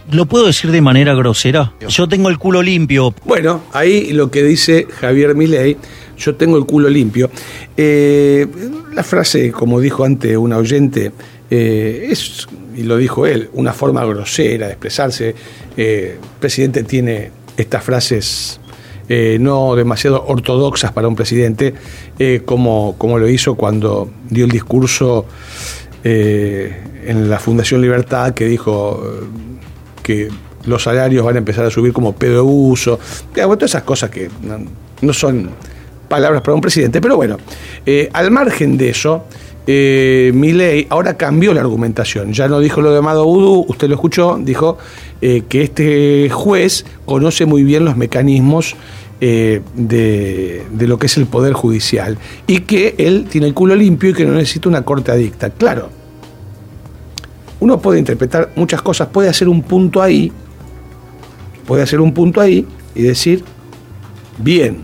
¿Lo puedo decir de manera grosera? Yo tengo el culo limpio. Bueno, ahí lo que dice Javier Milei, yo tengo el culo limpio. La frase, como dijo antes un oyente, es, y lo dijo él, una forma grosera de expresarse. El presidente tiene estas frases no demasiado ortodoxas para un presidente, como lo hizo cuando dio el discurso en la Fundación Libertad, que dijo que los salarios van a empezar a subir como pedo de uso. Todas esas cosas que no son palabras para un presidente, pero bueno, al margen de eso, Milei ahora cambió la argumentación. Ya no dijo lo de Amado Vudú, usted lo escuchó, dijo que este juez conoce muy bien los mecanismos de lo que es el Poder Judicial y que él tiene el culo limpio y que no necesita una corte adicta. Claro, uno puede interpretar muchas cosas, puede hacer un punto ahí y decir, bien,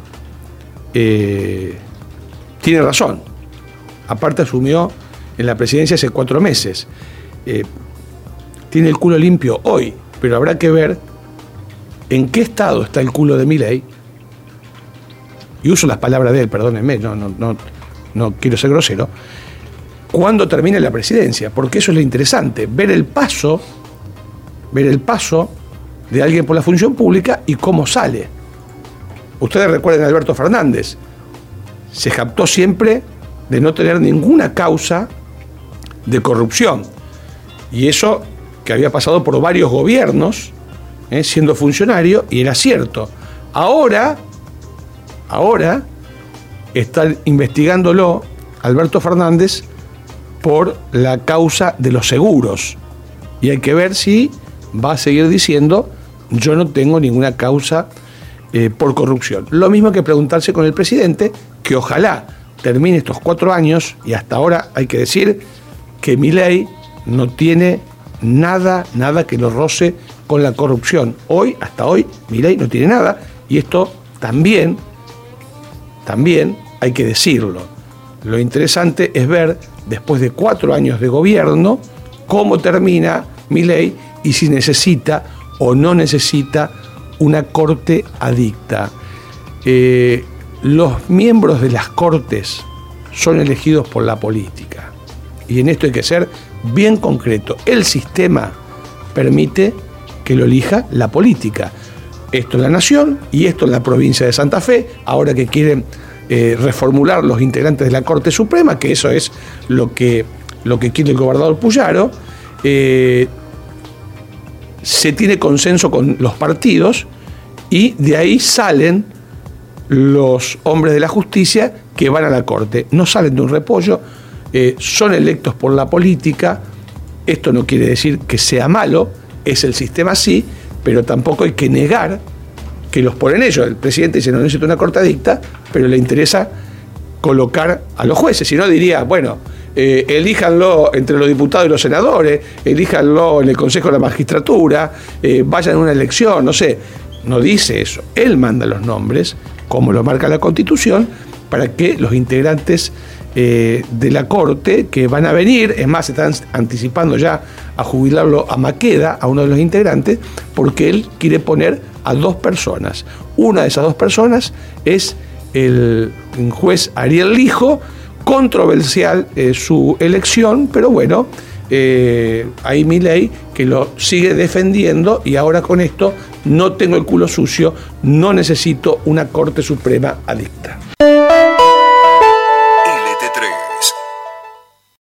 tiene razón. Aparte asumió en la presidencia hace 4 meses. Tiene el culo limpio hoy, pero habrá que ver en qué estado está el culo de Milei. Y uso las palabras de él, perdónenme, no quiero ser grosero. Cuando termine la presidencia, porque eso es lo interesante, ver el paso de alguien por la función pública y cómo sale. Ustedes recuerden a Alberto Fernández, se jactó siempre de no tener ninguna causa de corrupción, y eso que había pasado por varios gobiernos, siendo funcionario, y era cierto. Ahora están investigándolo Alberto Fernández por la causa de los seguros, y hay que ver si va a seguir diciendo yo no tengo ninguna causa por corrupción. Lo mismo que preguntarse con el presidente, que ojalá termine estos 4 años, y hasta ahora hay que decir que Milei no tiene nada que lo roce con la corrupción. Hasta hoy, Milei no tiene nada, y esto también hay que decirlo. Lo interesante es ver, después de 4 años de gobierno, cómo termina Milei y si necesita o no necesita una corte adicta. Los miembros de las cortes son elegidos por la política, y en esto hay que ser bien concreto. El sistema permite que lo elija la política. Esto en la Nación y esto en la provincia de Santa Fe, ahora que quieren reformular los integrantes de la Corte Suprema, que eso es lo que quiere el gobernador Puyaro. Se tiene consenso con los partidos y de ahí salen los hombres de la justicia que van a la Corte. No salen de un repollo, son electos por la política. Esto no quiere decir que sea malo, es el sistema así, pero tampoco hay que negar que los ponen ellos. El presidente dice no necesita una corte adicta, pero le interesa colocar a los jueces. Si no, diría, bueno, elíjanlo entre los diputados y los senadores, elíjanlo en el Consejo de la Magistratura, vayan a una elección, no sé. No dice eso. Él manda los nombres, como lo marca la Constitución, para que los integrantes de la Corte que van a venir, es más, se están anticipando ya a jubilarlo a Maqueda, a uno de los integrantes, porque él quiere poner a 2 personas. Una de esas 2 personas es el juez Ariel Lijo. Controversial su elección, pero bueno, hay Milei que lo sigue defendiendo, y ahora con esto no tengo el culo sucio, no necesito una Corte Suprema adicta.